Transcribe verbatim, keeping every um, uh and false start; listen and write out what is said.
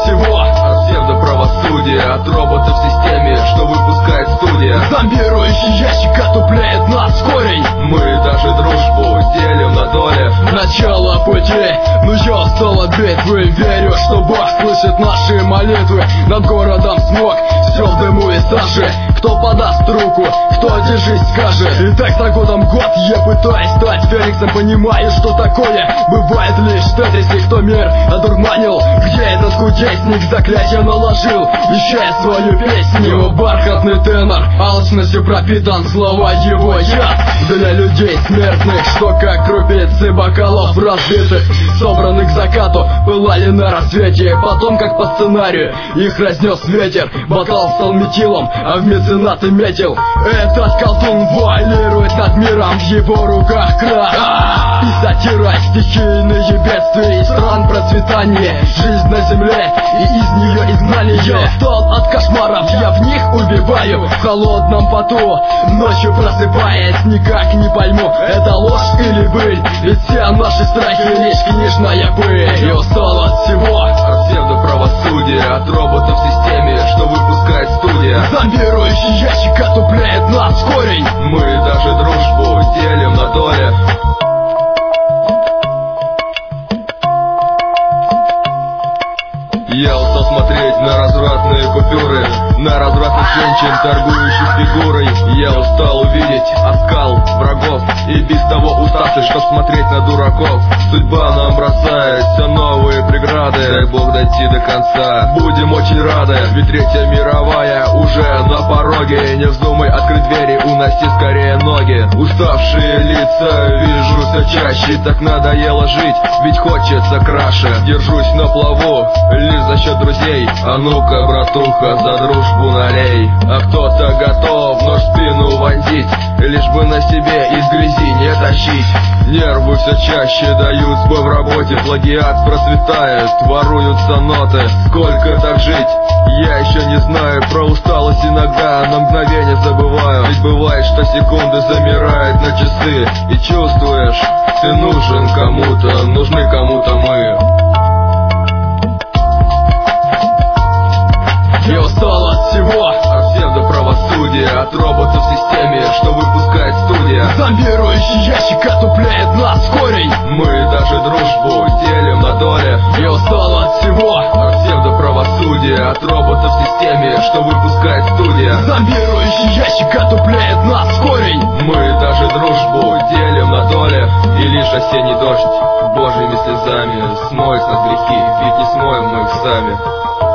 всего, от псевдоправосудия, от роботов в системе, что выпускает студия. Зомбирующий ящик отупляет нас в корень. Мы даже дружбу делим на доли. Начало пути, но я устал от битвы. Верю, что Бог слышит наши молитвы. Над городом смог, все в дыму и саже. Кто подаст руку, кто держись скажет. И так за годом год я пытаюсь стать Фениксом. Понимаю, что такое бывает лишь в Тетрисе. Кто мир одурманил, где этот кудесник заклятие наложил, вещая свою песню. Его бархатный тенор алчностью пропитан, слова его яд для людей смертных, что как крупицы бокалов разбитых, собранных к закату, пылали на рассвете. Потом, как по сценарию, их разнес ветер. Бокал стал метилом, а в меценаты метил. Этот колдун вуалирует над миром, в его руках крах и сатира, стихийные бедствия и стран процветание, жизнь на земле и из нее изгнание. Я устал от кошмаров, я в них убиваю в холодном поту, ночью просыпаясь, никак не пойму, это ложь или быль, ведь все наши страхи лишь книжная пыль. Я устал от всего, от псевдоправосудия, от роботов в системе, что выпускает студия. Зомбирующий ящик отупляет нас в корень. Мы даже дружбу делим на доли. Я устал смотреть на развратные купюры, на развратных женщин, торгующих фигурой. Я устал увидеть оскал врагов и без того уставший, чтоб смотреть на дураков. Судьба нам бросает все новые преграды, дай Бог дойти до конца, будем очень рады. Ведь Третья мировая уже на пороге, не вздумай открыть двери, уноси скорее ноги. Уставшие лица вижу все чаще, так надоело жить, ведь хочется краше. Держусь на плаву лишь за счет друзей, а ну-ка, братуха, за дружбу налей. А кто-то готов нож в спину вонзить, лишь бы на себе из грязи не тащить. Нервы все чаще дают сбой в работе, плагиат процветает, воруются ноты. Сколько так жить? Я еще не знаю, про усталость иногда на мгновение забываю. Ведь бывает, что секунды замирают на часы, и чувствуешь, ты нужен кому-то, нужны кому-то мы. Я устал от всего, от псевдоправосудия, от роботов в системе, что выпускает студия. Зомбирующий ящик отупляет нас в корень. Мы даже дружбу делим на доли. Я устал от всего, от псевдоправосудия, от роботов в системе, что выпускает студия. Зомбирующий ящик отупляет нас в корень. Мы даже дружбу делим на доли. И лишь осенний дождь Божьими слезами смоет с нас грехи, ведь не смоем мы их сами.